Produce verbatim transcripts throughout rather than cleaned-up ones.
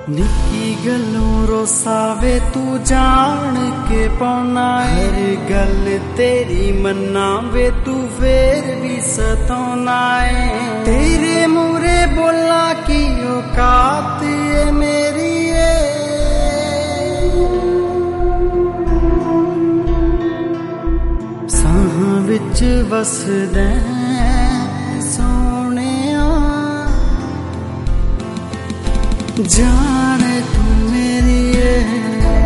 निक्की गलों रोसावे तू जान के पौना, हर गल तेरी मन्ना वे तू फिर भी सताना है। तेरे मूरे बोला की औकात है मेरी है, साहां विच वसदा सोहणिया, जाने तू मेरी है।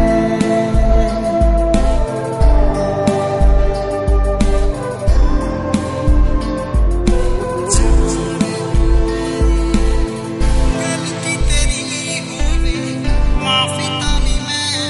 गलती तेरी होवे माफी तावी मैं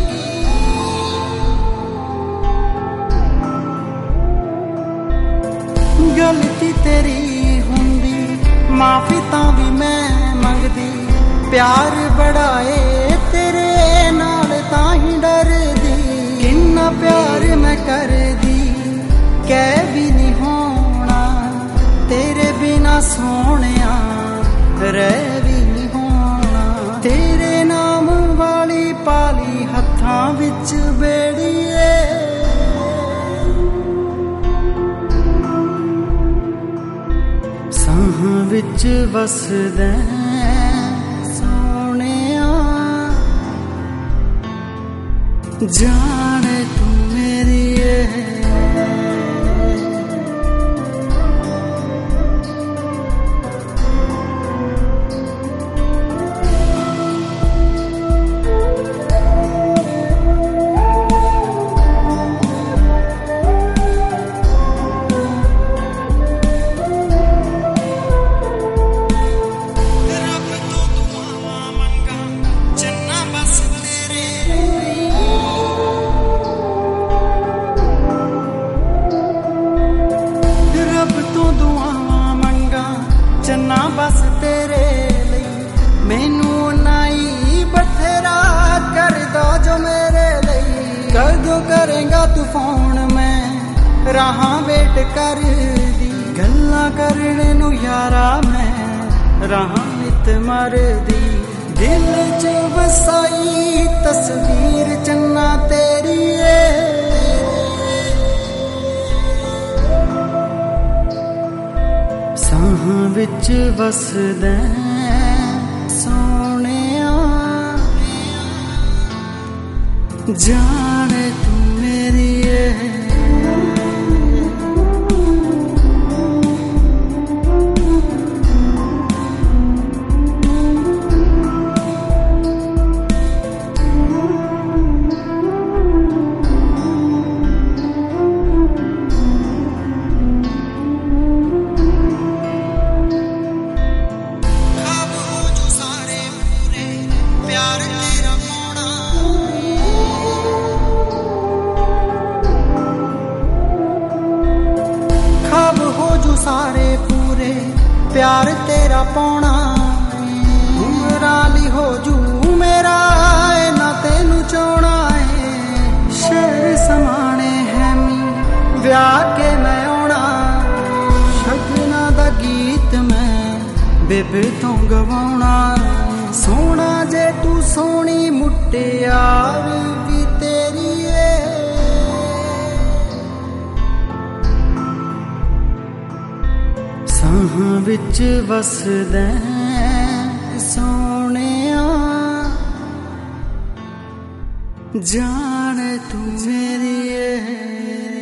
मंगी, गलती तेरी हुंदी माफी तावी मैं मंगदी। प्यार बड़ाए तेरे नाल ताही डरदी, किन्ना प्यार मैं करदी कह भी नहीं होना, तेरे बिना सोहणिया रह भी नहीं होना। तेरे नाम वाली पाली हत्थां विच बेड़ीए, साहां विच वसदा जाने तू मेरी है। चन्ना बस तेरे लई, मैनू नाई बथेरा कर दो जो मेरे लई। कदों करेगा तू फोन मैं राहां वेट कर दी, गल्लां करने नू यारा मैं राहां नित मर दी। दिल च वसाई तस्वीर चन्ना तेरी है, साहां विच वसदा सोहणिया, जाने तू मेरी है। सारे पूरे प्यार तेरा पौना, उमराली हो जू मेरा ना तेनू चोना है। शहर समाने है मी ब्याह के मैं आना, शगना दा गीत मैं बेबे तो गवाना। सोना जे तू सोनी मुटियार भी तेरी है, साहां विच वसदा सोहणिया, जाने तू मेरी है।